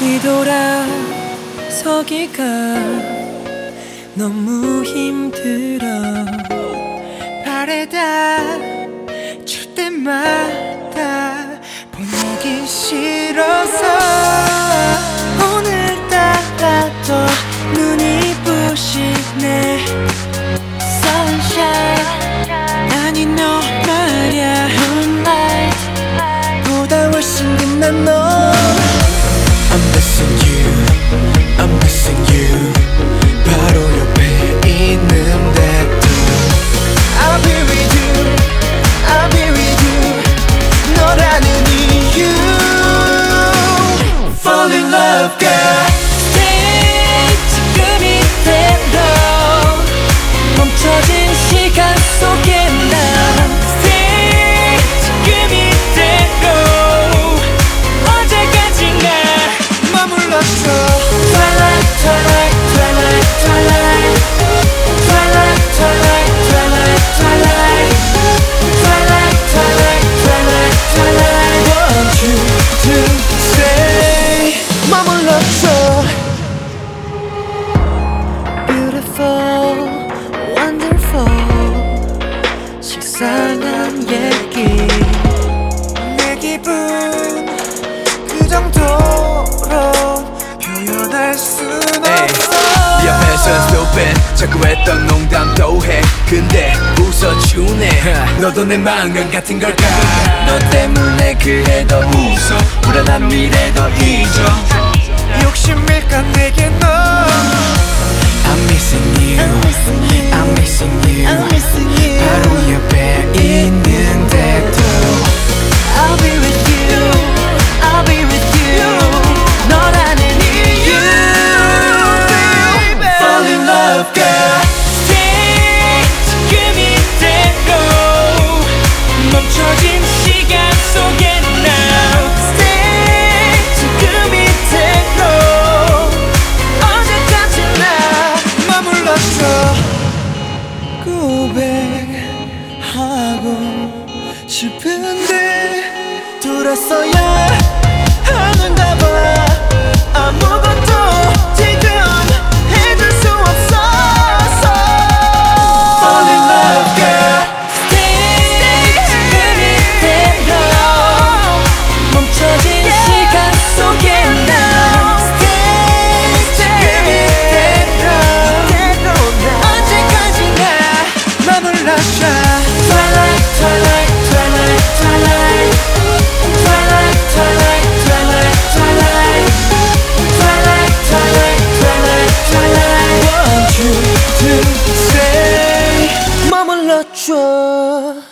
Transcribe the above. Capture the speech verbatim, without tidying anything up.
뒤돌아서기가 너무 힘들어. 발에다 줄 때마다 보내기 싫어서 오늘따라 또 눈이 부시네. Sunshine 아니 너 말야 Moonlight 보다 훨씬 빛난 너. I'm missing you, I'm missing you. 바로 옆에 있는데도 I'll be with you, I'll be with you. 너라는 이유 Fall in love girl. Stay 지금 이대로 멈춰진 시간 속에 나 Stay 지금 이대로 언제까지나 머물러줘. Twilight, twilight, twilight, twilight Twilight, twilight, twilight, twilight Twilight, twilight, twilight, twilight Want you to stay 머물러줘. Beautiful, wonderful 식상한 얘기 내 기분 그 정도로 표현할 순 Ay, 없어. 네 앞에선 stupid 자꾸 했던 농담도 해. 근데 웃어주네. 너도 내 마음 같은 걸까. 너 때문에 그래도 웃어. 불안한 미래도 잊어. 욕심일까 내게 너. I'm missing you, I'm missing you. I'm missing you. 바로 옆에 있는데도 I'll be with you, I'll be with you. 너라는 이유 Fall in love girl. Stay 지금 이대로 멈춰진 시간 속에 now Stay 지금 이대로 언제까지나 머물러줘. 고백하고 싶은데 돌았어야 하는가 봐. 아무것도 지금 해줄 수 없어서 Fall in love girl. Stay 지금 이대로 멈춰진 시간 속에 now Stay 지금 이대로 언제까지나 머물러줘. Twilight, twilight, twilight, twilight Twilight, twilight, twilight, twilight Twilight, twilight, twilight, twilight Want you to stay 머물러줘.